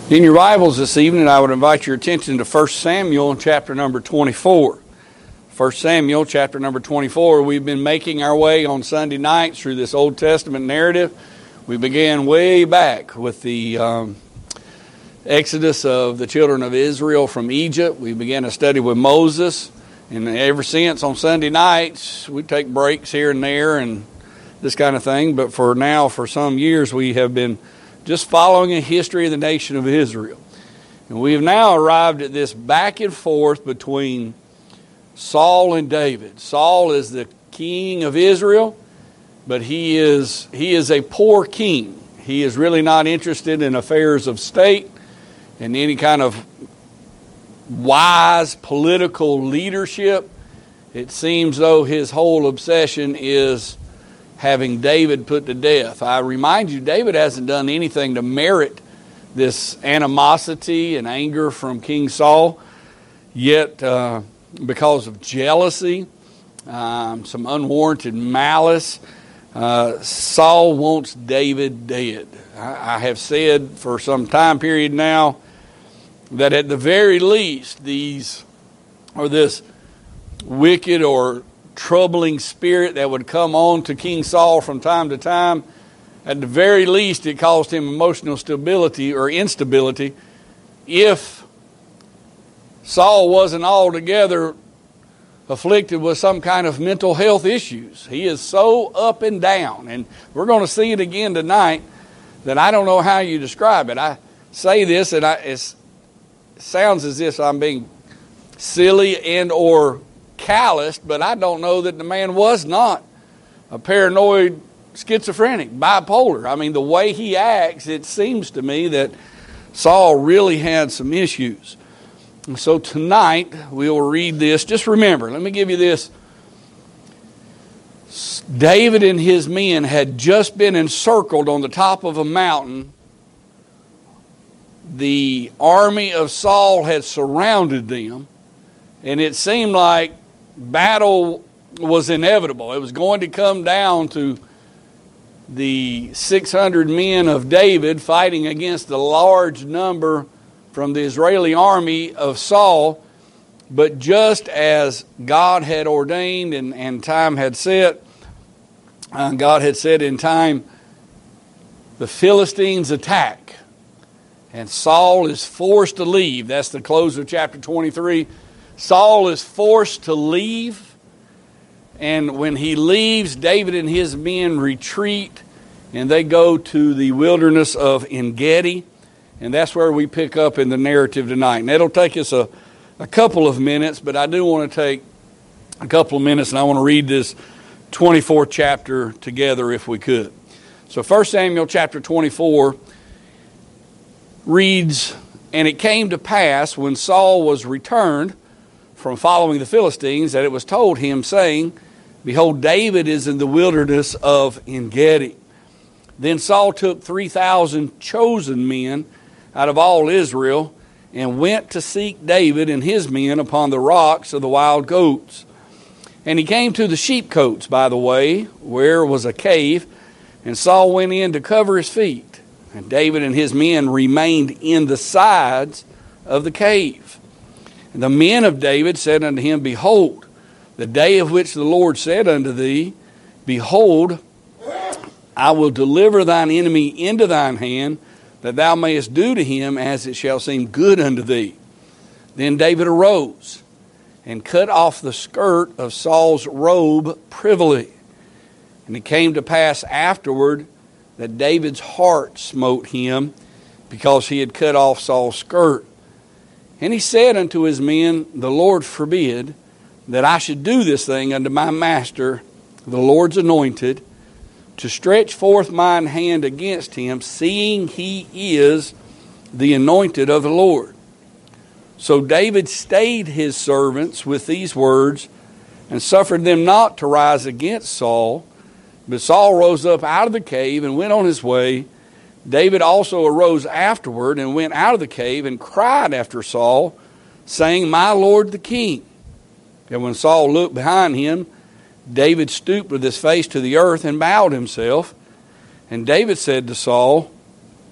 In your Bibles this evening, I would invite your attention to 1 Samuel chapter number 24. 1 Samuel chapter number 24. We've been making our way on Sunday nights through this Old Testament narrative. We began way back with the exodus of the children of Israel from Egypt. We began a study with Moses, and ever since on Sunday nights, we take breaks here and there and this kind of thing. But for now, for some years, we have been just following a history of the nation of Israel. And we have now arrived at this back and forth between Saul and David. Saul is the king of Israel, but he is a poor king. He is really not interested in affairs of state and any kind of wise political leadership. It seems though his whole obsession is having David put to death. I remind you, David hasn't done anything to merit this animosity and anger from King Saul. Yet, because of jealousy, some unwarranted malice, Saul wants David dead. I have said for some time period now that at the very least, this wicked or troubling spirit that would come on to King Saul from time to time, at the very least it caused him emotional stability or instability. If Saul wasn't altogether afflicted with some kind of mental health issues, he is so up and down, and we're going to see it again tonight, that I don't know how you describe it. I say this and it sounds as if I'm being silly and or calloused, but I don't know that the man was not a paranoid schizophrenic, bipolar. I mean, the way he acts, it seems to me that Saul really had some issues. And so tonight, we'll read this. Just remember, let me give you this. David and his men had just been encircled on the top of a mountain. The army of Saul had surrounded them, and it seemed like battle was inevitable. It was going to come down to the 600 men of David fighting against the large number from the Israeli army of Saul. But just as God had ordained and time had set, God had said in time, the Philistines attack. And Saul is forced to leave. That's the close of chapter 23. Saul is forced to leave, and when he leaves, David and his men retreat, and they go to the wilderness of En-Gedi, and that's where we pick up in the narrative tonight. And it'll take us a couple of minutes, but I do want to take a couple of minutes, and I want to read this 24th chapter together if we could. So 1 Samuel chapter 24 reads, "And it came to pass when Saul was returned from following the Philistines, that it was told him, saying, Behold, David is in the wilderness of En-Gedi. Then Saul took 3,000 chosen men out of all Israel, and went to seek David and his men upon the rocks of the wild goats. And he came to the sheepcotes by the way, where was a cave, and Saul went in to cover his feet. And David and his men remained in the sides of the cave. And the men of David said unto him, Behold, the day of which the Lord said unto thee, Behold, I will deliver thine enemy into thine hand, that thou mayest do to him as it shall seem good unto thee. Then David arose and cut off the skirt of Saul's robe privily. And it came to pass afterward that David's heart smote him, because he had cut off Saul's skirt. And he said unto his men, The Lord forbid that I should do this thing unto my master, the Lord's anointed, to stretch forth mine hand against him, seeing he is the anointed of the Lord. So David stayed his servants with these words, and suffered them not to rise against Saul. But Saul rose up out of the cave and went on his way. David also arose afterward and went out of the cave and cried after Saul, saying, My Lord the king. And when Saul looked behind him, David stooped with his face to the earth and bowed himself. And David said to Saul,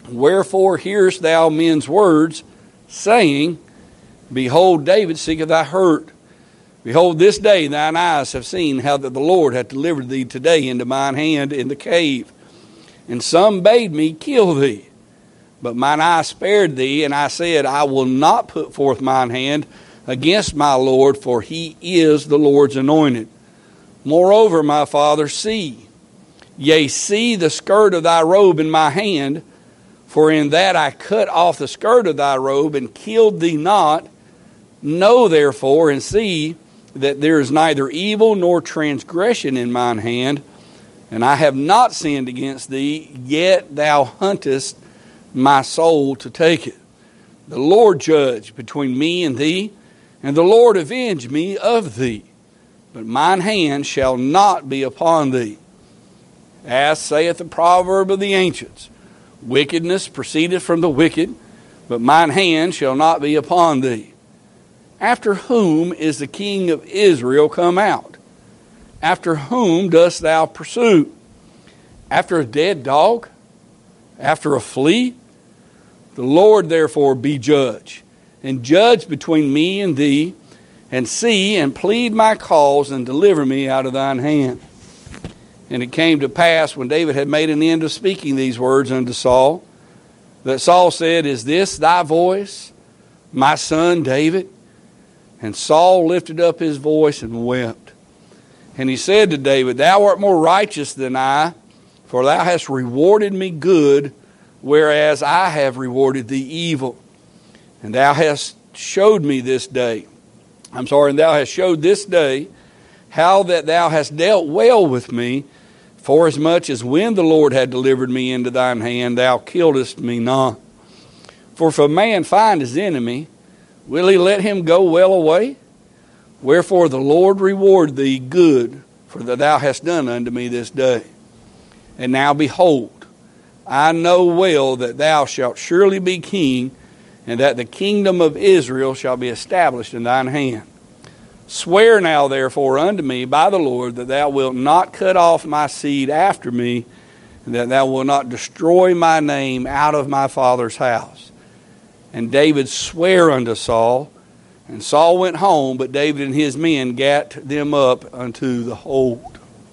Wherefore hearest thou men's words, saying, Behold, David seeketh thy hurt. Behold, this day thine eyes have seen how that the Lord hath delivered thee today into mine hand in the cave. And some bade me kill thee. But mine eye spared thee, and I said, I will not put forth mine hand against my Lord, for he is the Lord's anointed. Moreover, my father, see, yea, see the skirt of thy robe in my hand, for in that I cut off the skirt of thy robe and killed thee not. Know therefore and see that there is neither evil nor transgression in mine hand, and I have not sinned against thee, yet thou huntest my soul to take it. The Lord judge between me and thee, and the Lord avenge me of thee. But mine hand shall not be upon thee. As saith the proverb of the ancients, wickedness proceedeth from the wicked, but mine hand shall not be upon thee. After whom is the king of Israel come out? After whom dost thou pursue? After a dead dog? After a flea? The Lord therefore be judge, and judge between me and thee, and see and plead my cause, and deliver me out of thine hand. And it came to pass, when David had made an end of speaking these words unto Saul, that Saul said, Is this thy voice, my son David? And Saul lifted up his voice and wept. And he said to David, Thou art more righteous than I, for thou hast rewarded me good, whereas I have rewarded thee evil. And thou hast showed me this day, and thou hast showed this day how that thou hast dealt well with me, forasmuch as when the Lord had delivered me into thine hand, thou killedst me not. For if a man find his enemy, will he let him go well away? Wherefore the Lord reward thee good, for that thou hast done unto me this day. And now behold, I know well that thou shalt surely be king, and that the kingdom of Israel shall be established in thine hand. Swear now therefore unto me by the Lord that thou wilt not cut off my seed after me, and that thou wilt not destroy my name out of my father's house. And David sware unto Saul, and Saul went home, but David and his men gat them up unto the hold.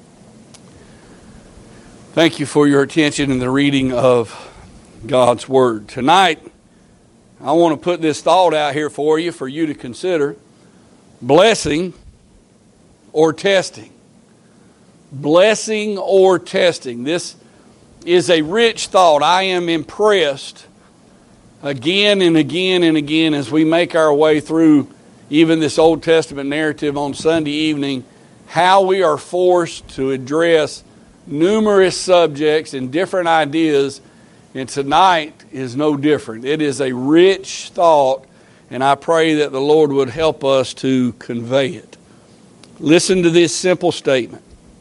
Thank you for your attention in the reading of God's Word. Tonight, I want to put this thought out here for you to consider. Blessing or testing. Blessing or testing. This is a rich thought. I am impressed again and again and again as we make our way through even this Old Testament narrative on Sunday evening, how we are forced to address numerous subjects and different ideas, and tonight is no different. It is a rich thought, and I pray that the Lord would help us to convey it. Listen to this simple statement.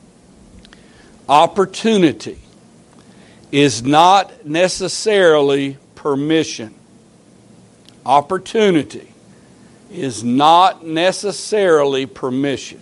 Opportunity is not necessarily permission. Opportunity is not necessarily permission.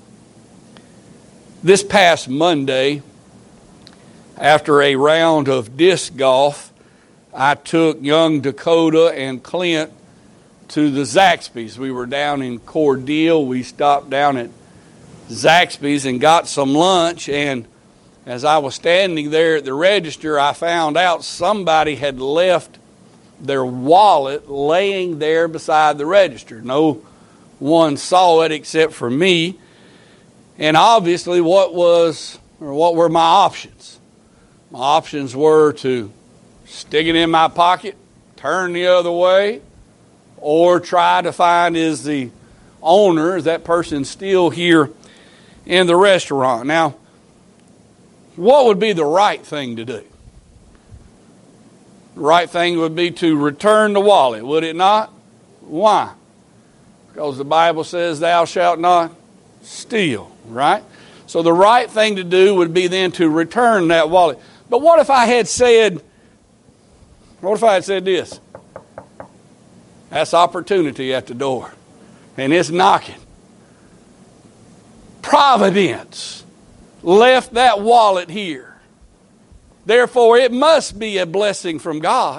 This past Monday, after a round of disc golf, I took young Dakota and Clint to the Zaxby's. We were down in Cordele. We stopped down at Zaxby's and got some lunch, and as I was standing there at the register, I found out somebody had left their wallet laying there beside the register. No one saw it except for me. And obviously, what were my options? My options were to stick it in my pocket, turn the other way, or try to find, is the owner, is that person still here in the restaurant? Now, what would be the right thing to do? The right thing would be to return the wallet, would it not? Why? Because the Bible says thou shalt not steal, right? So the right thing to do would be then to return that wallet. But what if I had said this? That's opportunity at the door. And it's knocking. Providence left that wallet here. Therefore, it must be a blessing from God.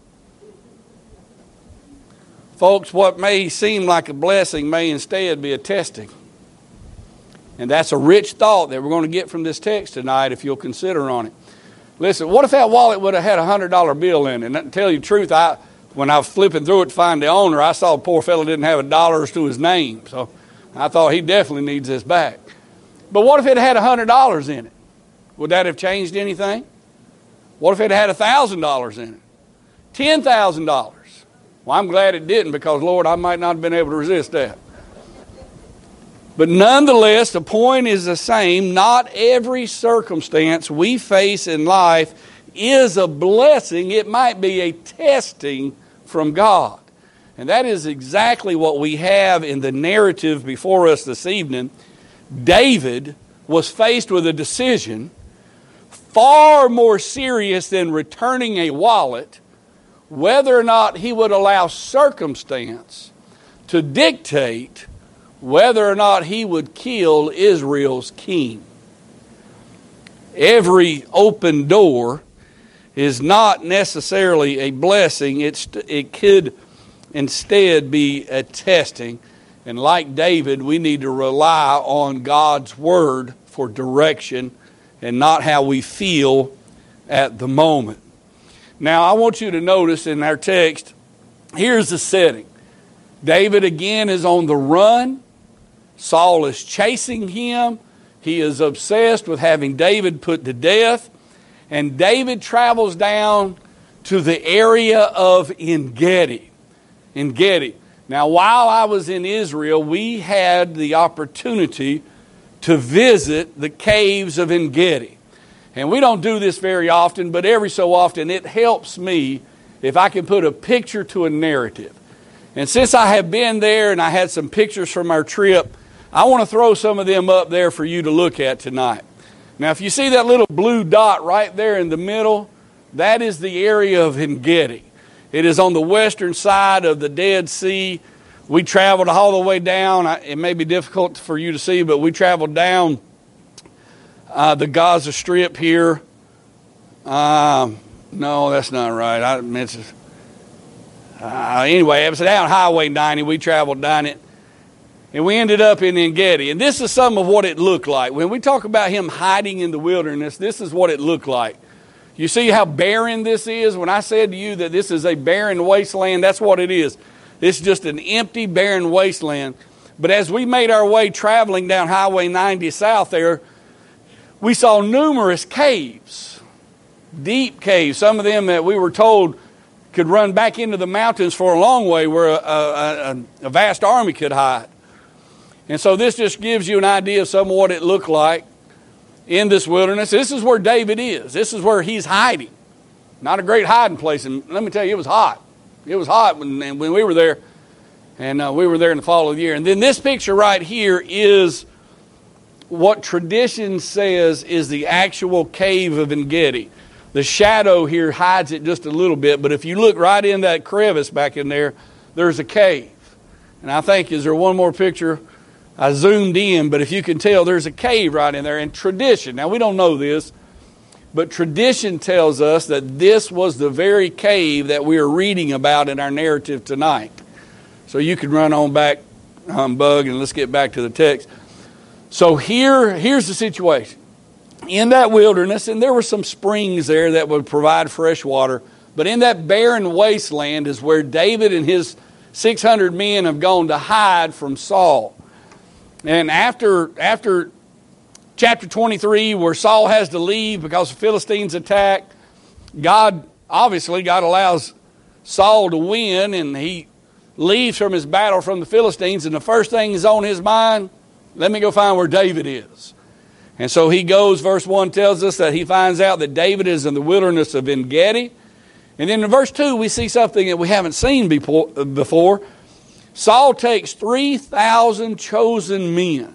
Folks, what may seem like a blessing may instead be a testing. And that's a rich thought that we're going to get from this text tonight if you'll consider on it. Listen, what if that wallet would have had a $100 bill in it? And to tell you the truth, when I was flipping through it to find the owner, I saw the poor fellow didn't have $1 to his name. So I thought he definitely needs this back. But what if it had $100 in it? Would that have changed anything? What if it had $1,000 in it? $10,000? Well, I'm glad it didn't because, Lord, I might not have been able to resist that. But nonetheless, the point is the same. Not every circumstance we face in life is a blessing. It might be a testing from God. And that is exactly what we have in the narrative before us this evening. David was faced with a decision far more serious than returning a wallet, whether or not he would allow circumstance to dictate whether or not he would kill Israel's king. Every open door is not necessarily a blessing. It could instead be a testing. And like David, we need to rely on God's word for direction and not how we feel at the moment. Now, I want you to notice in our text, here's the setting. David again is on the run. Saul is chasing him. He is obsessed with having David put to death. And David travels down to the area of En-Gedi. En-Gedi. Now, while I was in Israel, we had the opportunity to visit the caves of En-Gedi. And we don't do this very often, but every so often it helps me if I can put a picture to a narrative. And since I have been there and I had some pictures from our trip, I want to throw some of them up there for you to look at tonight. Now, if you see that little blue dot right there in the middle, that is the area of En-Gedi. It is on the western side of the Dead Sea. We traveled all the way down. It may be difficult for you to see, but we traveled down the Gaza Strip here. No, that's not right. I meant to. Anyway, it was down Highway 90. We traveled down it. And we ended up in En-Gedi. And this is some of what it looked like. When we talk about him hiding in the wilderness, this is what it looked like. You see how barren this is? When I said to you that this is a barren wasteland, that's what it is. It's just an empty, barren wasteland. But as we made our way traveling down Highway 90 south there, we saw numerous caves, deep caves. Some of them that we were told could run back into the mountains for a long way where a vast army could hide. And so this just gives you an idea of some of what it looked like in this wilderness. This is where David is. This is where he's hiding. Not a great hiding place. And let me tell you, it was hot. It was hot when we were there. And we were there in the fall of the year. And then this picture right here is what tradition says is the actual cave of En-Gedi. The shadow here hides it just a little bit. But if you look right in that crevice back in there, there's a cave. And I think, is there one more picture? I zoomed in, but if you can tell, there's a cave right in there. And tradition, now we don't know this, but tradition tells us that this was the very cave that we are reading about in our narrative tonight. So you can run on back, Bug, and let's get back to the text. So here's the situation. In that wilderness, and there were some springs there that would provide fresh water, but in that barren wasteland is where David and his 600 men have gone to hide from Saul. And after chapter 23, where Saul has to leave because the Philistines attack, God allows Saul to win, and he leaves from his battle from the Philistines, and the first thing is on his mind, let me go find where David is. And so he goes, verse 1 tells us that he finds out that David is in the wilderness of En-Gedi. And then in verse 2, we see something that we haven't seen before. Saul takes 3,000 chosen men.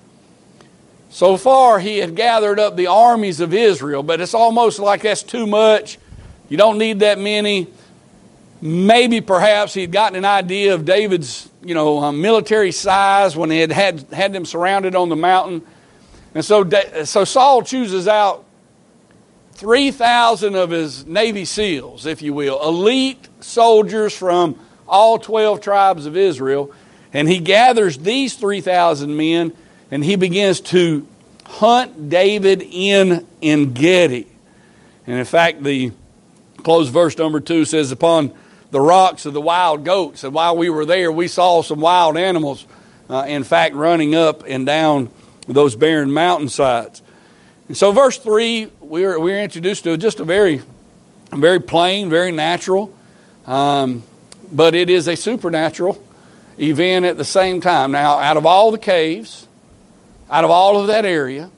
So far, he had gathered up the armies of Israel, but it's almost like that's too much. You don't need that many. Maybe perhaps he'd gotten an idea of David's, military size when he had them surrounded on the mountain. And so Saul chooses out 3,000 of his Navy SEALs, if you will, elite soldiers from all 12 tribes of Israel. And he gathers these 3,000 men, and he begins to hunt David in En-gedi. And in fact, the close verse number 2 says, upon the rocks of the wild goats. And while we were there, we saw some wild animals, in fact, running up and down those barren mountainsides. And so verse 3, we're introduced to just a very plain, very natural, but it is a supernatural event at the same time. Now, out of all the caves, out of all of that area,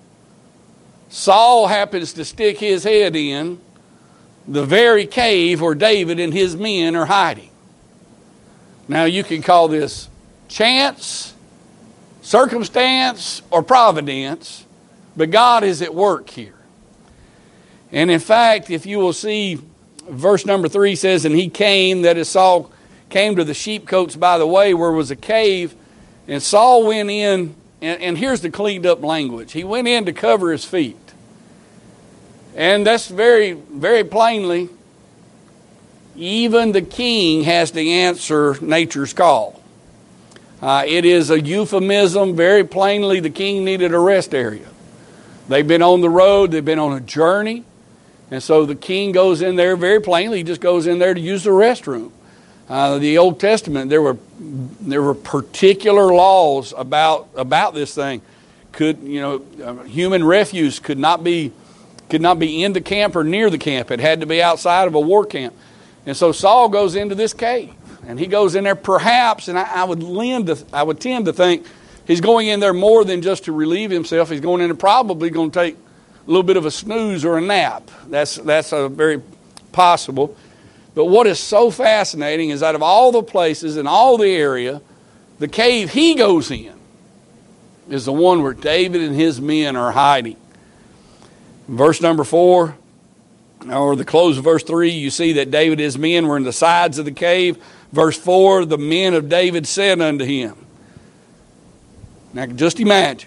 Saul happens to stick his head in the very cave where David and his men are hiding. Now, you can call this chance, circumstance, or providence, but God is at work here. And in fact, if you will see, verse number 3 says, and he came, that is Saul came to the sheepcotes by the way, where was a cave, and Saul went in, and here's the cleaned up language. He went in to cover his feet. And that's very, very plainly, even the king has to answer nature's call. It is a euphemism. Very plainly, the king needed a rest area. They've been on the road. They've been on a journey. And so the king goes in there very plainly. He just goes in there to use the restroom. The Old Testament, there were particular laws about this thing. Human refuse could not be in the camp or near the camp. It had to be outside of a war camp. And so Saul goes into this cave, and he goes in there perhaps, and I would tend to think he's going in there more than just to relieve himself. He's going in there probably going to take a little bit of a snooze or a nap. That's a very possible. But what is so fascinating is out of all the places in all the area, the cave he goes in is the one where David and his men are hiding. Verse number 4, or the close of verse 3, you see that David and his men were in the sides of the cave. Verse 4, the men of David said unto him. Now just imagine,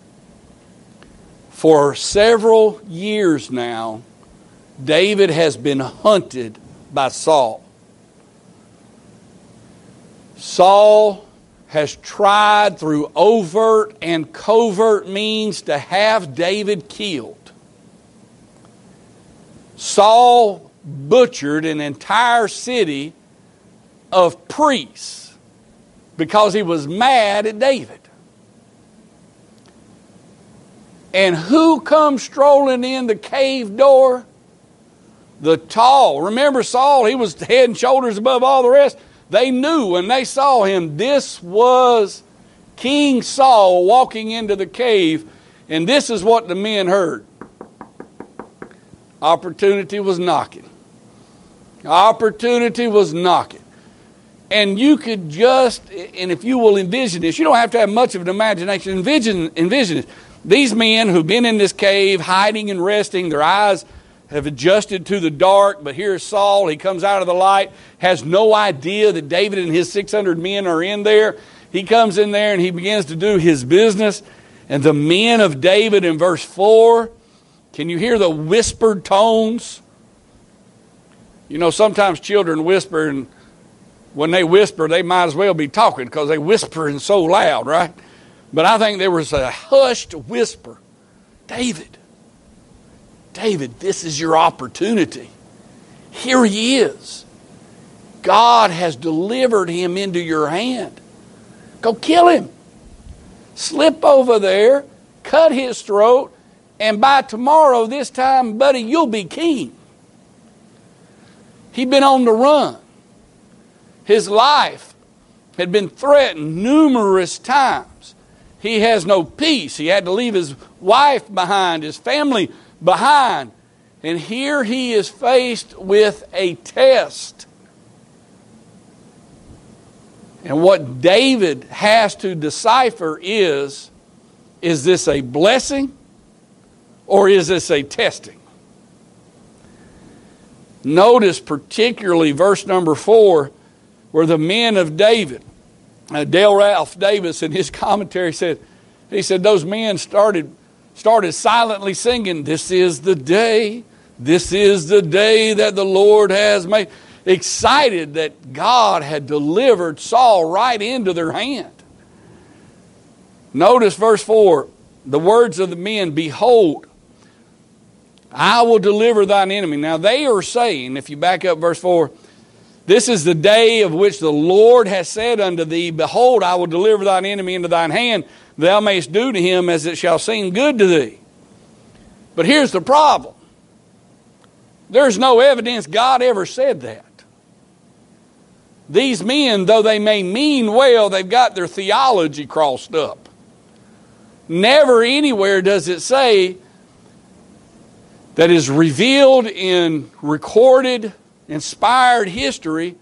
for several years now, David has been hunted by Saul. Saul has tried through overt and covert means to have David killed. Saul butchered an entire city of priests because he was mad at David. And who comes strolling in the cave door? The tall. Remember Saul, he was head and shoulders above all the rest. They knew when they saw him, this was King Saul walking into the cave, and this is what the men heard. Opportunity was knocking. Opportunity was knocking. And you could just, and if you will envision this, you don't have to have much of an imagination. Envision it. These men who've been in this cave, hiding and resting, their eyes have adjusted to the dark, but here's Saul. He comes out of the light, has no idea that David and his 600 men are in there. He comes in there and he begins to do his business. And the men of David in verse 4, can you hear the whispered tones? You know, sometimes children whisper, and when they whisper, they might as well be talking because they whispering so loud, right? But I think there was a hushed whisper. David, this is your opportunity. Here he is. God has delivered him into your hand. Go kill him. Slip over there, cut his throat, and by tomorrow, this time, buddy, you'll be king. He'd been on the run. His life had been threatened numerous times. He has no peace. He had to leave his wife behind, his family behind. And here he is faced with a test. And what David has to decipher is this a blessing or is this a testing? Notice particularly verse number 4 where the men of David, Dale Ralph Davis in his commentary said, those men started silently singing, "This is the day This is the day that the Lord has made. Excited that God had delivered Saul right into their hand. Notice verse 4, the words of the men, behold, I will deliver thine enemy. Now they are saying, if you back up verse 4, this is the day of which the Lord has said unto thee, behold, I will deliver thine enemy into thine hand. Thou mayest do to him as it shall seem good to thee. But here's the problem. There's no evidence God ever said that. These men, though they may mean well, they've got their theology crossed up. Never anywhere does it say that is revealed in recorded, inspired history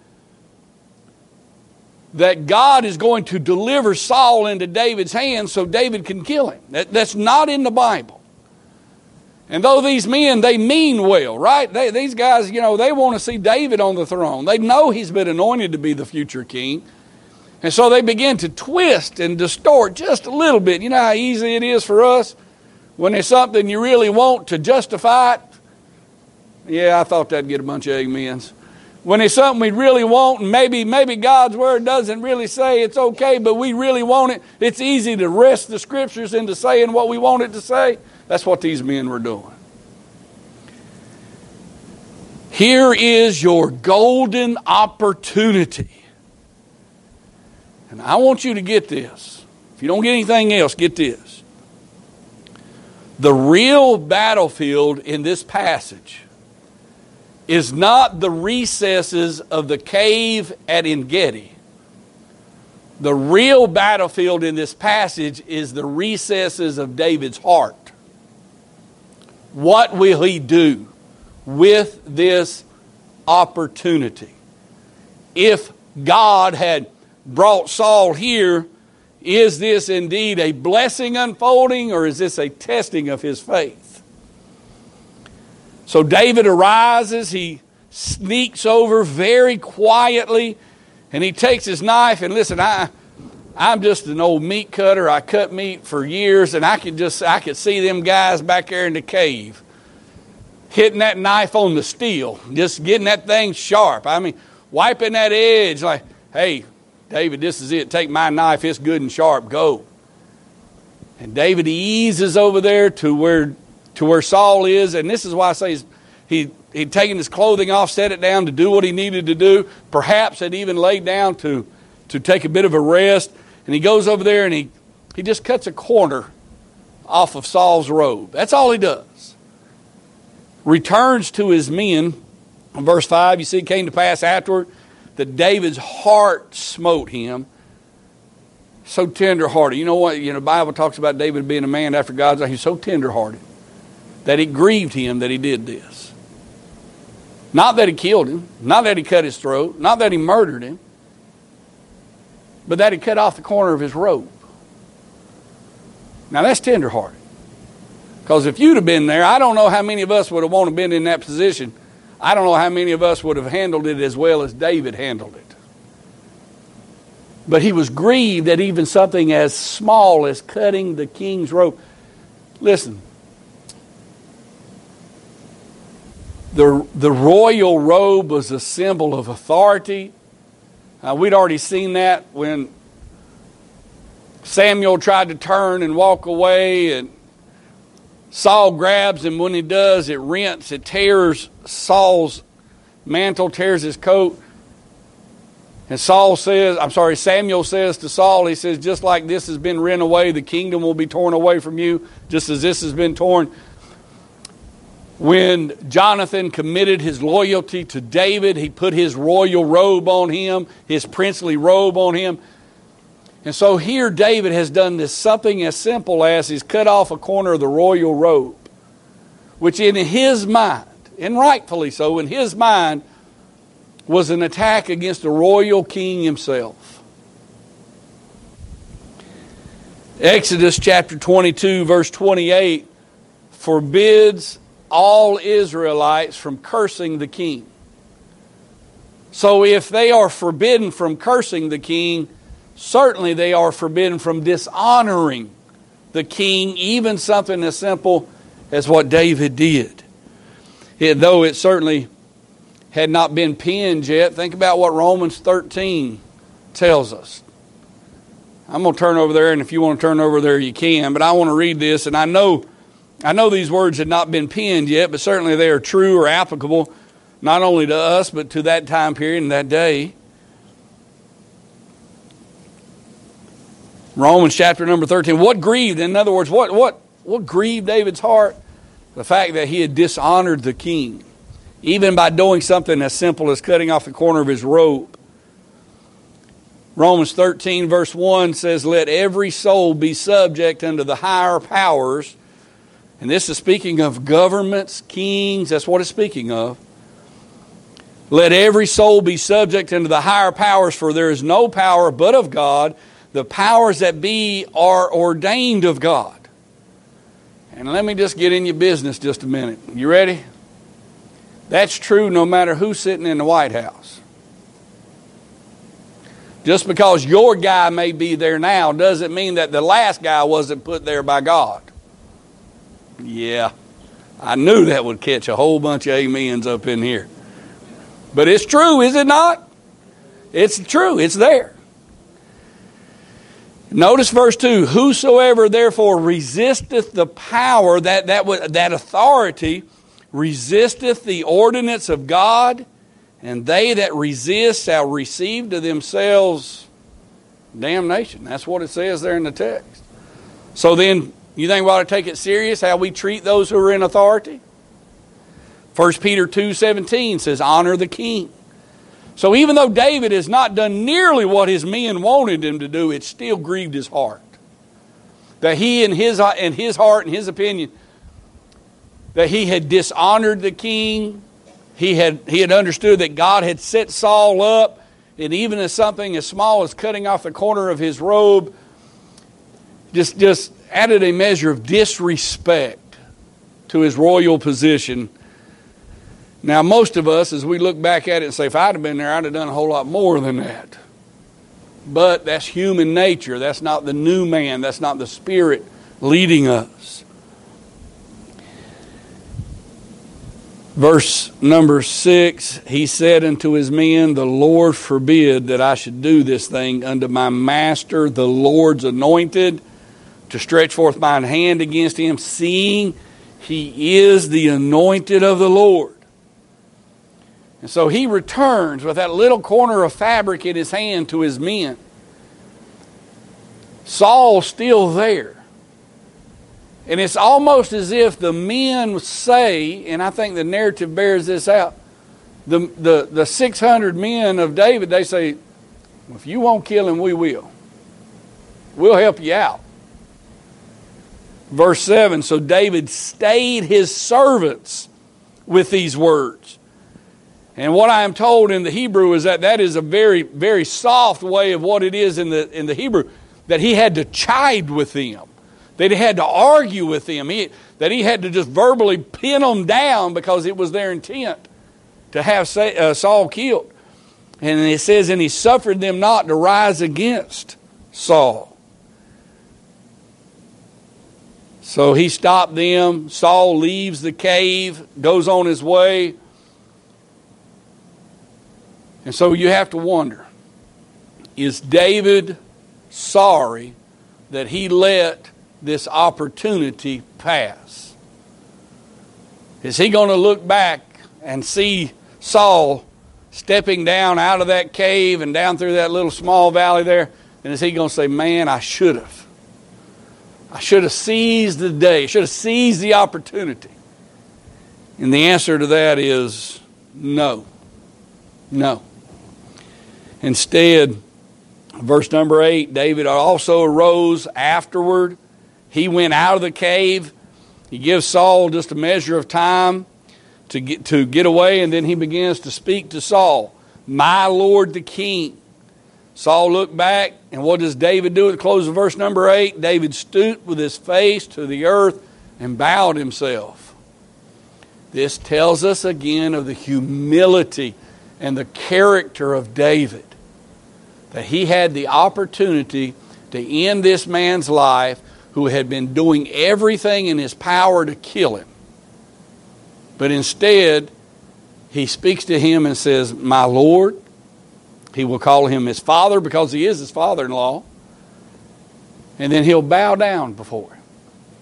that God is going to deliver Saul into David's hands so David can kill him. That's not in the Bible. And though these men, they mean well, right? These guys, they want to see David on the throne. They know he's been anointed to be the future king. And so they begin to twist and distort just a little bit. You know how easy it is for us when there's something you really want to justify it? Yeah, I thought that'd get a bunch of amens. When there's something we really want, and maybe God's word doesn't really say it's okay, but we really want it, it's easy to wrest the scriptures into saying what we want it to say. That's what these men were doing. Here is your golden opportunity. And I want you to get this. If you don't get anything else, get this. The real battlefield in this passage is not the recesses of the cave at En-gedi. The real battlefield in this passage is the recesses of David's heart. What will he do with this opportunity? If God had brought Saul here, is this indeed a blessing unfolding, or is this a testing of his faith? So David arises, he sneaks over very quietly, and he takes his knife, and listen, I'm just an old meat cutter. I cut meat for years, and I could see them guys back there in the cave hitting that knife on the steel, just getting that thing sharp. I mean, wiping that edge like, hey, David, this is it. Take my knife. It's good and sharp. Go. And David eases over there to where Saul is, and this is why I say he'd taken his clothing off, set it down to do what he needed to do. Perhaps had even laid down to take a bit of a rest. And he goes over there and he just cuts a corner off of Saul's robe. That's all he does. Returns to his men. In verse 5, you see, it came to pass afterward that David's heart smote him. So tender-hearted. You know what? The Bible talks about David being a man after God's heart. He's so tender-hearted that it grieved him that he did this. Not that he killed him. Not that he cut his throat. Not that he murdered him. But that he cut off the corner of his robe. Now that's tender-hearted. Because if you'd have been there, I don't know how many of us would have wanted to been in that position. I don't know how many of us would have handled it as well as David handled it. But he was grieved that even something as small as cutting the king's robe. Listen, the royal robe was a symbol of authority. We'd already seen that when Samuel tried to turn and walk away, and Saul grabs him. When he does, it rents, it tears Saul's mantle, tears his coat. And Samuel says to Saul, he says, just like this has been rent away, the kingdom will be torn away from you, just as this has been torn. When Jonathan committed his loyalty to David, he put his royal robe on him, his princely robe on him. And so here David has done this, something as simple as he's cut off a corner of the royal robe, which in his mind, and rightfully so, in his mind, was an attack against the royal king himself. Exodus chapter 22, verse 28, forbids all Israelites from cursing the king. So if they are forbidden from cursing the king, certainly they are forbidden from dishonoring the king, even something as simple as what David did. Though it certainly had not been penned yet, think about what Romans 13 tells us. I'm going to turn over there, and if you want to turn over there, you can. But I want to read this, and I know these words had not been penned yet, but certainly they are true or applicable, not only to us, but to that time period and that day. Romans chapter number 13. What grieved, in other words, what grieved David's heart? The fact that he had dishonored the king, even by doing something as simple as cutting off the corner of his robe. Romans 13 verse 1 says, let every soul be subject unto the higher powers. And this is speaking of governments, kings, that's what it's speaking of. Let every soul be subject unto the higher powers, for there is no power but of God. The powers that be are ordained of God. And let me just get in your business just a minute. You ready? That's true no matter who's sitting in the White House. Just because your guy may be there now doesn't mean that the last guy wasn't put there by God. Yeah, I knew that would catch a whole bunch of amens up in here. But it's true, is it not? It's true, it's there. Notice verse 2, whosoever therefore resisteth the power, that authority, resisteth the ordinance of God, and they that resist shall receive to themselves damnation. That's what it says there in the text. So then, you think we ought to take it serious, how we treat those who are in authority? 1 Peter 2:17 says, honor the king. So even though David has not done nearly what his men wanted him to do, it still grieved his heart. That he, in his heart and his opinion, that he had dishonored the king. He had understood that God had set Saul up, and even as something as small as cutting off the corner of his robe, just added a measure of disrespect to his royal position. Now, most of us, as we look back at it and say, if I'd have been there, I'd have done a whole lot more than that. But that's human nature. That's not the new man. That's not the Spirit leading us. Verse number 6, he said unto his men, the Lord forbid that I should do this thing unto my master, the Lord's anointed, to stretch forth mine hand against him, seeing he is the anointed of the Lord. And so he returns with that little corner of fabric in his hand to his men. Saul's still there. And it's almost as if the men say, and I think the narrative bears this out, the 600 men of David, they say, if you won't kill him, we will. We'll help you out. Verse 7, so David stayed his servants with these words. And what I am told in the Hebrew is that is a very, very soft way of what it is in the Hebrew, that he had to chide with them, that he had to argue with them, that he had to just verbally pin them down because it was their intent to have Saul killed. And it says, and he suffered them not to rise against Saul. So he stopped them. Saul leaves the cave, goes on his way. And so you have to wonder, is David sorry that he let this opportunity pass? Is he going to look back and see Saul stepping down out of that cave and down through that little small valley there? And is he going to say, man, I should have seized the day, should have seized the opportunity? And the answer to that is no. No. Instead, verse number 8, David also arose afterward. He went out of the cave. He gives Saul just a measure of time to get away, and then he begins to speak to Saul. My Lord the king. Saul looked back, and what does David do at the close of verse number 8? David stooped with his face to the earth and bowed himself. This tells us again of the humility and the character of David. That he had the opportunity to end this man's life who had been doing everything in his power to kill him. But instead, he speaks to him and says, my Lord. He will call him his father because he is his father-in-law. And then he'll bow down before him.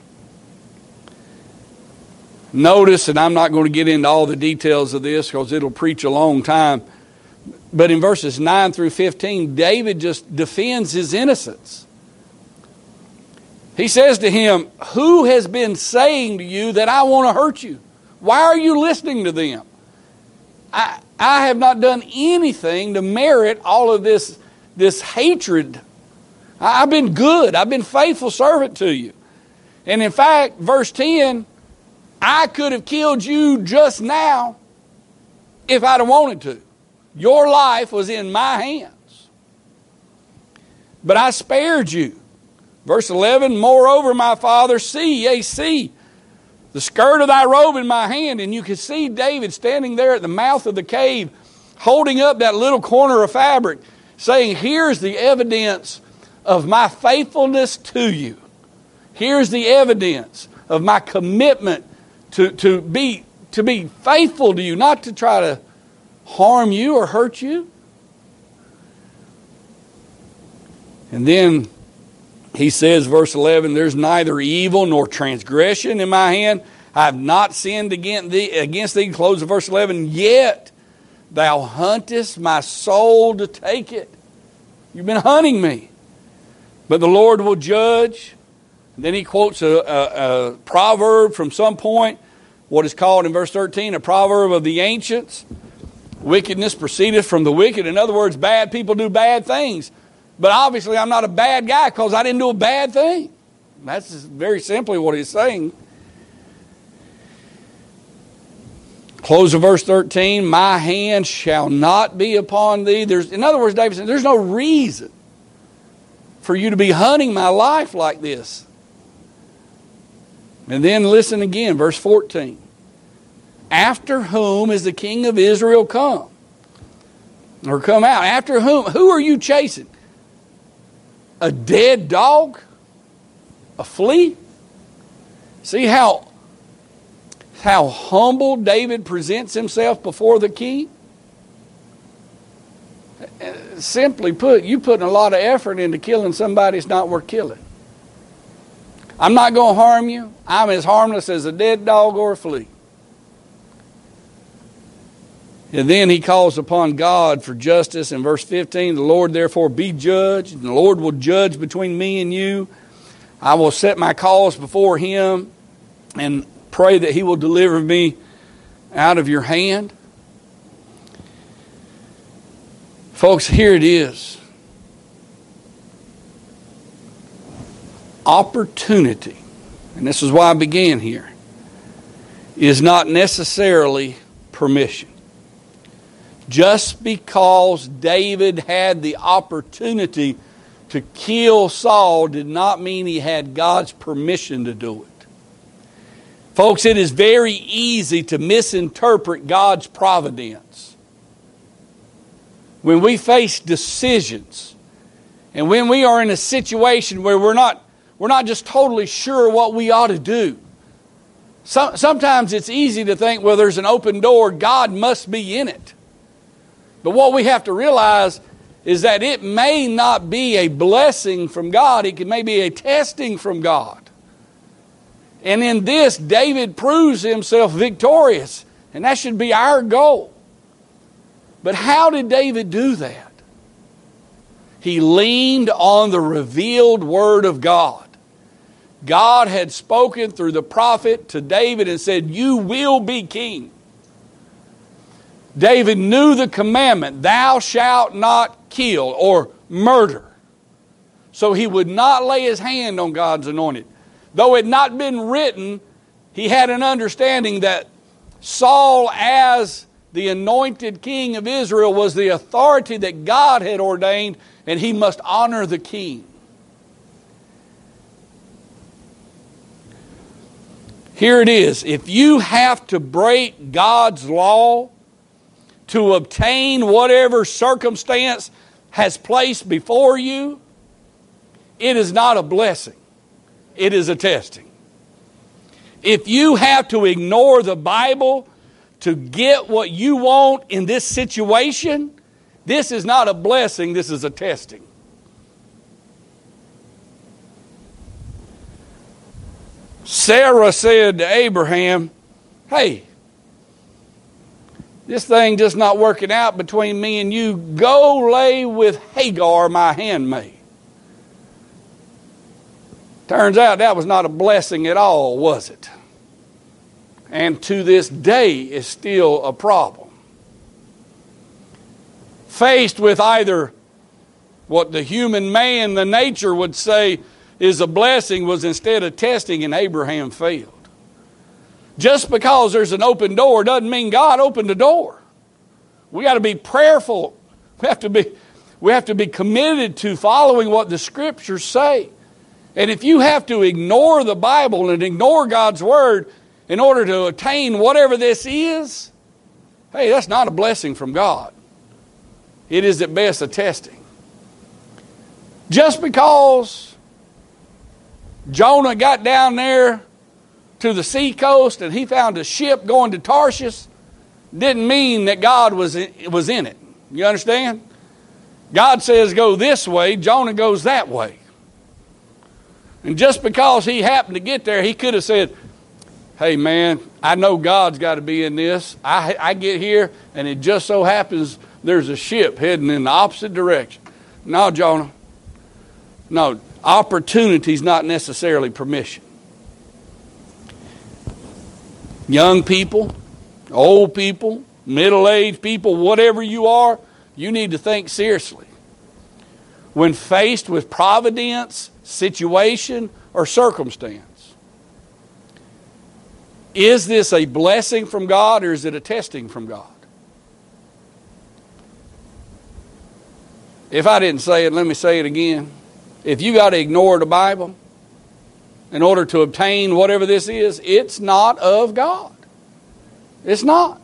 Notice, and I'm not going to get into all the details of this because it'll preach a long time, but in verses 9 through 15, David just defends his innocence. He says to him, who has been saying to you that I want to hurt you? Why are you listening to them? I have not done anything to merit all of this hatred. I've been good. I've been faithful servant to you. And in fact, verse 10, I could have killed you just now if I'd have wanted to. Your life was in my hands. But I spared you. Verse 11, moreover, my father, see the skirt of thy robe in my hand. And you could see David standing there at the mouth of the cave, holding up that little corner of fabric, saying, here's the evidence of my faithfulness to you. Here's the evidence of my commitment to be faithful to you, not to try to harm you or hurt you. And then he says, verse 11, there's neither evil nor transgression in my hand. I have not sinned against thee. Close of verse 11. Yet thou huntest my soul to take it. You've been hunting me. But the Lord will judge. And then he quotes a proverb from some point, what is called in verse 13, a proverb of the ancients. Wickedness proceedeth from the wicked. In other words, bad people do bad things. But obviously I'm not a bad guy because I didn't do a bad thing. That's very simply what he's saying. Close of verse 13, my hand shall not be upon thee. In other words, David said, there's no reason for you to be hunting my life like this. And then listen again, verse 14. After whom is the king of Israel come? Or come out? After whom? Who are you chasing? A dead dog? A flea? See how humble David presents himself before the king? Simply put, you putting a lot of effort into killing somebody that's not worth killing. I'm not going to harm you. I'm as harmless as a dead dog or a flea. And then he calls upon God for justice in verse 15. The Lord therefore be judge, and the Lord will judge between me and you. I will set my cause before him and pray that he will deliver me out of your hand. Folks, here it is. Opportunity, and this is why I began here, is not necessarily permission. Just because David had the opportunity to kill Saul did not mean he had God's permission to do it. Folks, it is very easy to misinterpret God's providence. When we face decisions, and when we are in a situation where we're not just totally sure what we ought to do. Sometimes it's easy to think, well, there's an open door, God must be in it. But what we have to realize is that it may not be a blessing from God. It may be a testing from God. And in this, David proves himself victorious. And that should be our goal. But how did David do that? He leaned on the revealed word of God. God had spoken through the prophet to David and said, you will be king. David knew the commandment, thou shalt not kill or murder. So he would not lay his hand on God's anointed. Though it had not been written, he had an understanding that Saul, as the anointed king of Israel, was the authority that God had ordained, and he must honor the king. Here it is. If you have to break God's law to obtain whatever circumstance has placed before you, it is not a blessing. It is a testing. If you have to ignore the Bible to get what you want in this situation, this is not a blessing, this is a testing. Sarah said to Abraham, hey, this thing just not working out between me and you. Go lay with Hagar, my handmaid. Turns out that was not a blessing at all, was it? And to this day is still a problem. Faced with either what the human man, the nature would say is a blessing, was instead a testing, and Abraham failed. Just because there's an open door doesn't mean God opened the door. We got to be prayerful. We have to be committed to following what the Scriptures say. And if you have to ignore the Bible and ignore God's Word in order to attain whatever this is, hey, that's not a blessing from God. It is at best a testing. Just because Jonah got down there to the sea coast and he found a ship going to Tarshish didn't mean that God was in it. You understand? God says go this way, Jonah goes that way. And just because he happened to get there, he could have said, hey man, I know God's got to be in this. I get here and it just so happens there's a ship heading in the opposite direction. No, Jonah. No, opportunity is not necessarily permission. Young people, old people, middle-aged people, whatever you are, you need to think seriously. When faced with providence, situation, or circumstance, is this a blessing from God or is it a testing from God? If I didn't say it, let me say it again. If you got to ignore the Bible in order to obtain whatever this is, it's not of God. It's not.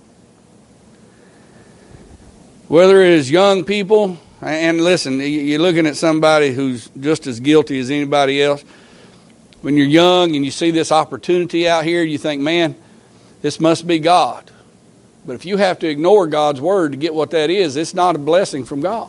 Whether it is young people, and listen, you're looking at somebody who's just as guilty as anybody else. When you're young and you see this opportunity out here, you think, man, this must be God. But if you have to ignore God's Word to get what that is, it's not a blessing from God.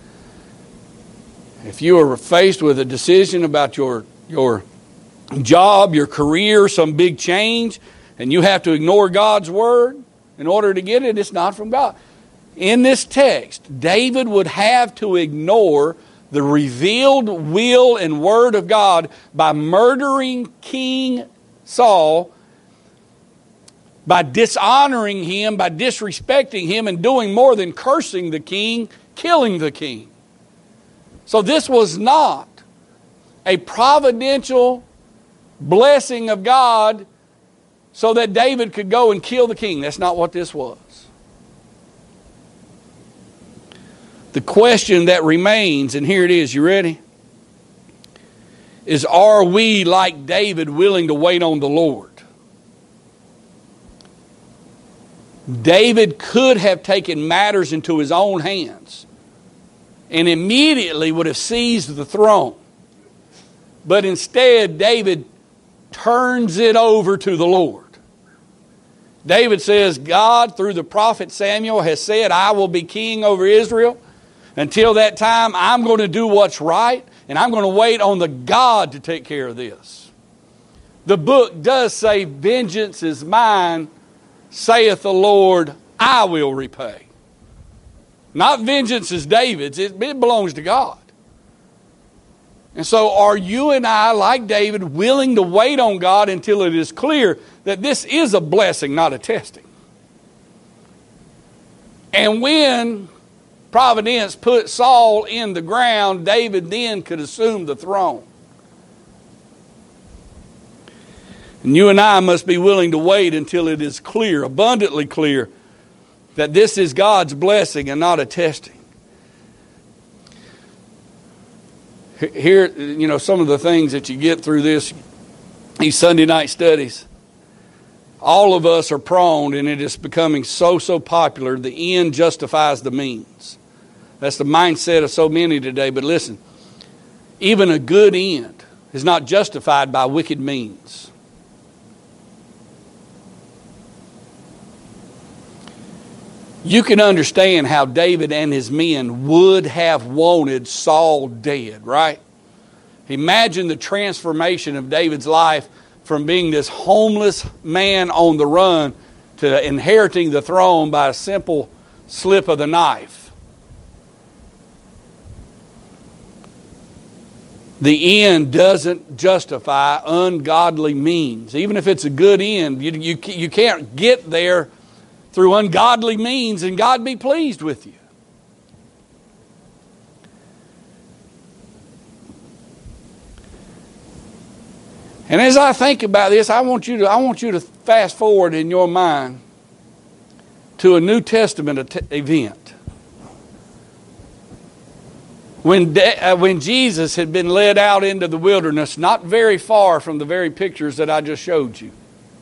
If you are faced with a decision about your job, your career, some big change, and you have to ignore God's Word in order to get it, it's not from God. In this text, David would have to ignore the revealed will and Word of God by murdering King Saul, by dishonoring him, by disrespecting him, and doing more than cursing the king, killing the king. So this was not a providential blessing of God so that David could go and kill the king. That's not what this was. The question that remains, and here it is, you ready? Is, are we like David willing to wait on the Lord? David could have taken matters into his own hands and immediately would have seized the throne. But instead, David turns it over to the Lord. David says, God, through the prophet Samuel, has said, I will be king over Israel. Until that time, I'm going to do what's right, and I'm going to wait on the God to take care of this. The book does say, vengeance is mine, saith the Lord, I will repay. Not vengeance is David's, it belongs to God. And so are you and I, like David, willing to wait on God until it is clear that this is a blessing, not a testing? And when providence put Saul in the ground, David then could assume the throne. And you and I must be willing to wait until it is clear, abundantly clear, that this is God's blessing and not a testing. Here, some of the things that you get through these Sunday night studies. All of us are prone, and it is becoming so popular, the end justifies the means. That's the mindset of so many today. But listen, even a good end is not justified by wicked means. you can understand how David and his men would have wanted Saul dead, right? Imagine the transformation of David's life from being this homeless man on the run to inheriting the throne by a simple slip of the knife. The end doesn't justify ungodly means. Even if it's a good end, you can't get there through ungodly means and God be pleased with you. And as I think about this, I want you to fast forward in your mind to a New Testament event. When Jesus had been led out into the wilderness, not very far from the very pictures that I just showed you,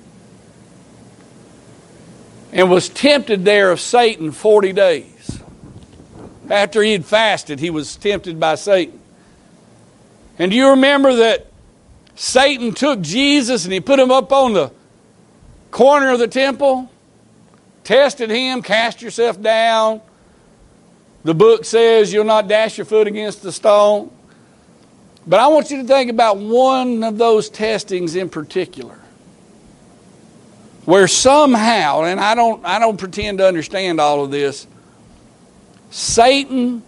and was tempted there of Satan 40 days. After he had fasted, he was tempted by Satan. And do you remember that Satan took Jesus and he put him up on the corner of the temple, tested him, cast yourself down. The book says you'll not dash your foot against the stone. But I want you to think about one of those testings in particular, where somehow, and I don't pretend to understand all of this, Satan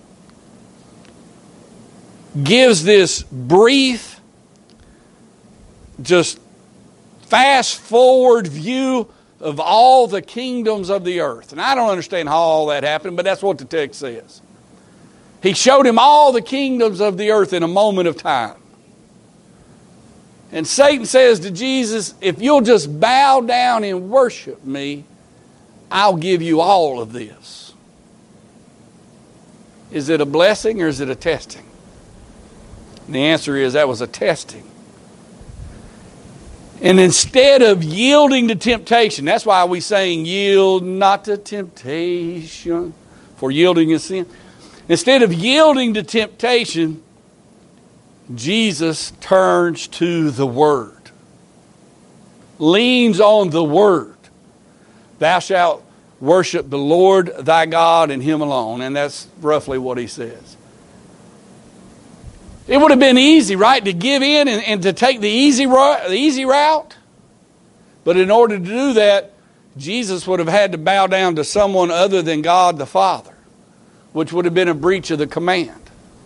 gives this brief, just fast forward view of all the kingdoms of the earth. And I don't understand how all that happened, but that's what the text says. He showed him all the kingdoms of the earth in a moment of time. And Satan says to Jesus, if you'll just bow down and worship me, I'll give you all of this. Is it a blessing or is it a testing? And the answer is that was a testing. And instead of yielding to temptation, that's why we saying yield not to temptation, for yielding is sin. Instead of yielding to temptation, Jesus turns to the Word, leans on the Word. Thou shalt worship the Lord thy God and Him alone. And that's roughly what he says. It would have been easy, right, to give in and to take the easy route. But in order to do that, Jesus would have had to bow down to someone other than God the Father, which would have been a breach of the command.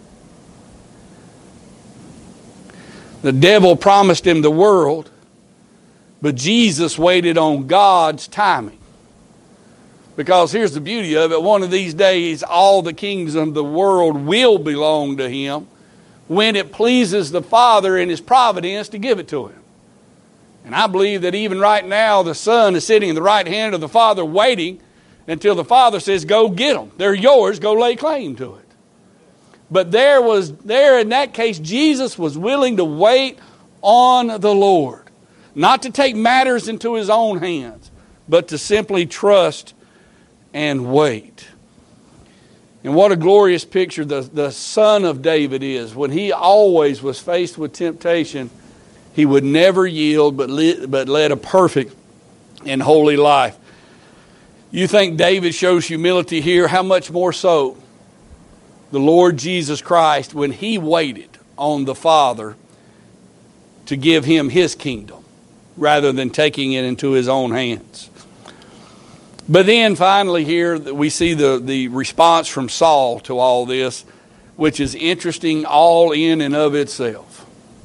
The devil promised him the world, but Jesus waited on God's timing. Because here's the beauty of it. One of these days, all the kingdoms of the world will belong to Him when it pleases the Father in His providence to give it to Him. And I believe that even right now, the Son is sitting in the right hand of the Father waiting until the Father says, go get them. They're yours. Go lay claim to it. But there in that case, Jesus was willing to wait on the Lord. Not to take matters into His own hands, but to simply trust and wait. And what a glorious picture the Son of David is. When he always was faced with temptation, he would never yield, but led a perfect and holy life. You think David shows humility here? How much more so the Lord Jesus Christ when He waited on the Father to give Him His kingdom rather than taking it into His own hands. But then finally here we see the response from Saul to all this, which is interesting all in and of itself.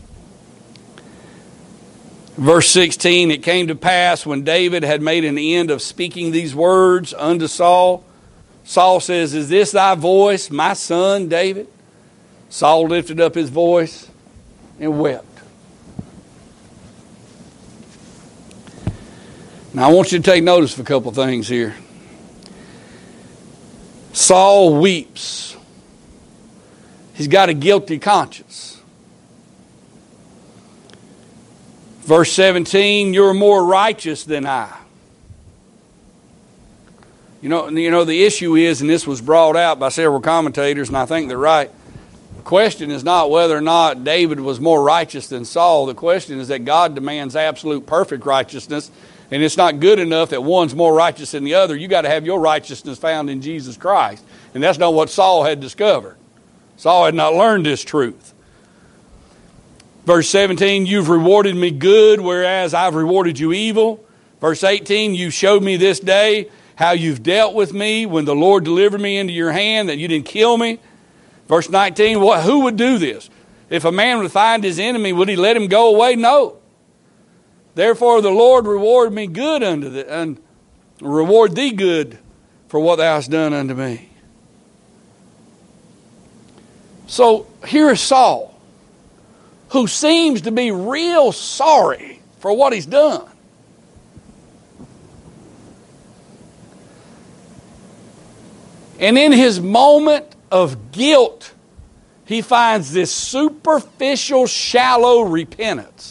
Verse 16, it came to pass when David had made an end of speaking these words unto Saul, Saul says, is this thy voice, my son David? Saul lifted up his voice and wept. Now I want you to take notice of a couple things here. Saul weeps. He's got a guilty conscience. Verse 17, you're more righteous than I. You know the issue is, and this was brought out by several commentators, and I think they're right. The question is not whether or not David was more righteous than Saul. The question is that God demands absolute perfect righteousness, And it's not good enough that one's more righteous than the other. You got to have your righteousness found in Jesus Christ. And that's not what Saul had discovered. Saul had not learned this truth. Verse 17, you've rewarded me good, whereas I've rewarded you evil. Verse 18, you showed me this day how you've dealt with me when the Lord delivered me into your hand, that you didn't kill me. Verse 19, who would do this? If a man would find his enemy, would he let him go away? No. Therefore the Lord reward me good and reward thee good for what thou hast done unto me. So here is Saul, who seems to be real sorry for what he's done. And in his moment of guilt, he finds this superficial, shallow repentance.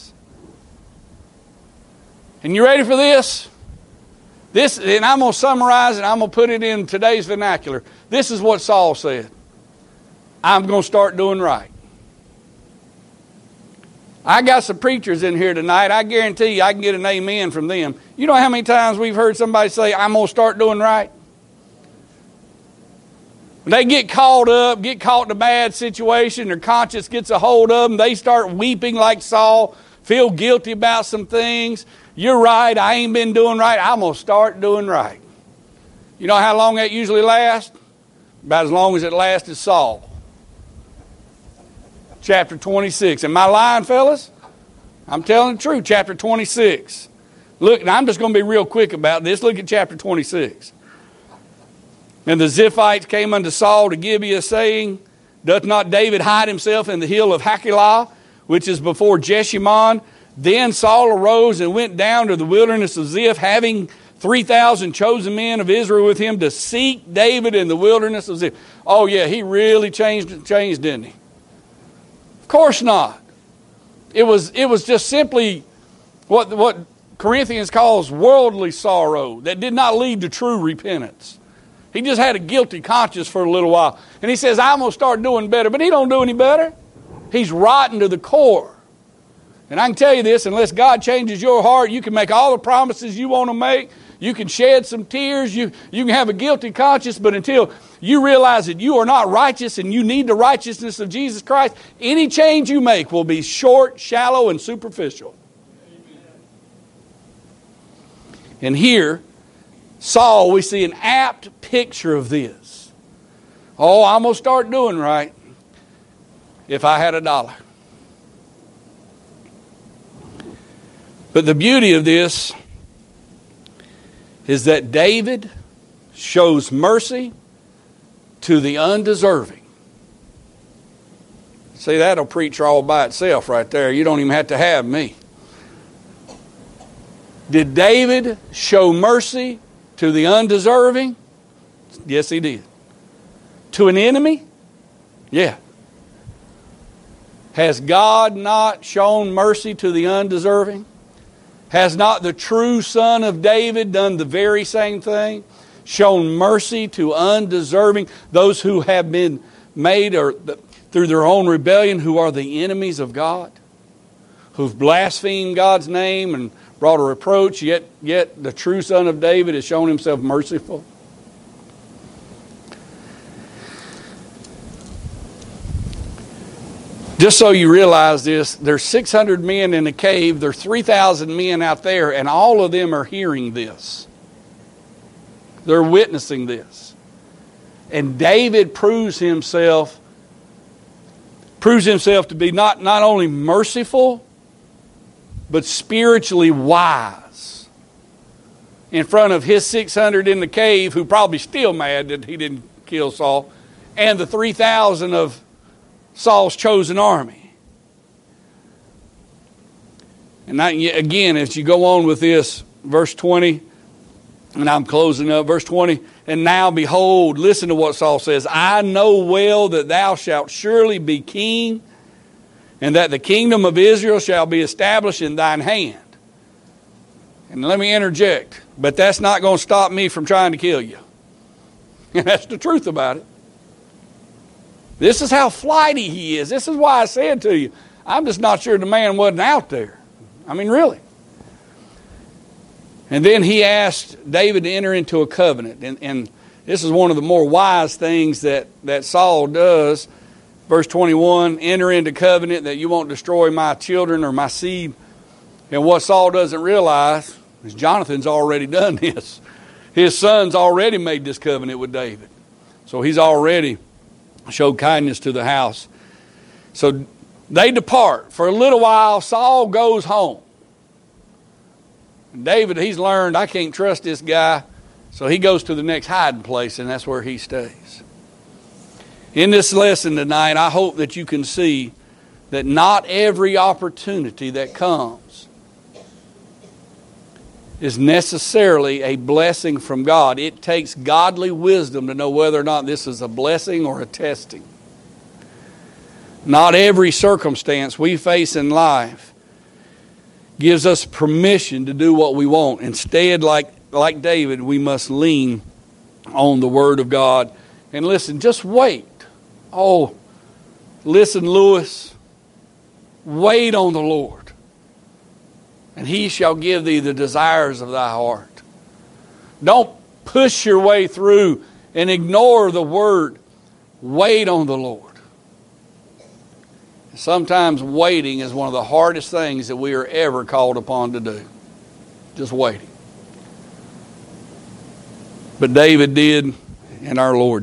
And you ready for this? And I'm going to summarize it. I'm going to put it in today's vernacular. This is what Saul said. I'm going to start doing right. I got some preachers in here tonight. I guarantee you I can get an amen from them. You know how many times we've heard somebody say, I'm going to start doing right? When they get caught in a bad situation, their conscience gets a hold of them, they start weeping like Saul, feel guilty about some things. You're right, I ain't been doing right. I'm going to start doing right. You know how long that usually lasts? About as long as it lasted Saul. Chapter 26. Am I lying, fellas? I'm telling the truth. Chapter 26. Look, and I'm just going to be real quick about this. Look at chapter 26. And the Ziphites came unto Saul to Gibeah, saying, doth not David hide himself in the hill of Hachilah, which is before Jeshimon? Then Saul arose and went down to the wilderness of Ziph, having 3,000 chosen men of Israel with him to seek David in the wilderness of Ziph. Oh yeah, he really changed, didn't he? Of course not. It was just simply what Corinthians calls worldly sorrow that did not lead to true repentance. He just had a guilty conscience for a little while. And he says, I'm going to start doing better. But he don't do any better. He's rotten to the core. And I can tell you this, unless God changes your heart, you can make all the promises you want to make. You can shed some tears. You can have a guilty conscience. But until you realize that you are not righteous and you need the righteousness of Jesus Christ, any change you make will be short, shallow, and superficial. And here, Saul, we see an apt picture of this. Oh, I'm going to start doing right if I had $1. But the beauty of this is that David shows mercy to the undeserving. See, that'll preach all by itself right there. You don't even have to have me. Did David show mercy to the undeserving? Yes, he did. To an enemy? Yeah. Has God not shown mercy to the undeserving? Has not the true son of David done the very same thing? Shown mercy to undeserving, those who have been made or through their own rebellion, who are the enemies of God, who've blasphemed God's name and brought a reproach, yet the true son of David has shown himself merciful. Just so you realize this, there's 600 men in the cave, there's 3,000 men out there, and all of them are hearing this. They're witnessing this. And David proves himself to be not only merciful, but spiritually wise. In front of his 600 in the cave, who probably still mad that he didn't kill Saul, and the 3,000 of Saul's chosen army. And again, as you go on with this, verse 20, and I'm closing up, verse 20, and now behold, listen to what Saul says, I know well that thou shalt surely be king, and that the kingdom of Israel shall be established in thine hand. And let me interject, but that's not going to stop me from trying to kill you. And that's the truth about it. This is how flighty he is. This is why I said to you, I'm just not sure the man wasn't out there. I mean, really. And then he asked David to enter into a covenant. And this is one of the more wise things that Saul does. Verse 21, enter into covenant that you won't destroy my children or my seed. And what Saul doesn't realize is Jonathan's already done this. His son's already made this covenant with David. So he's already showed kindness to the house. So they depart. For a little while, Saul goes home. And David, he's learned, I can't trust this guy. So he goes to the next hiding place, and that's where he stays. In this lesson tonight, I hope that you can see that not every opportunity that comes is necessarily a blessing from God. It takes godly wisdom to know whether or not this is a blessing or a testing. Not every circumstance we face in life gives us permission to do what we want. Instead, like David, we must lean on the Word of God. And listen, just wait. Oh, listen, Lewis, wait on the Lord, and He shall give thee the desires of thy heart. Don't push your way through and ignore the Word. Wait on the Lord. Sometimes waiting is one of the hardest things that we are ever called upon to do. Just waiting. But David did, and our Lord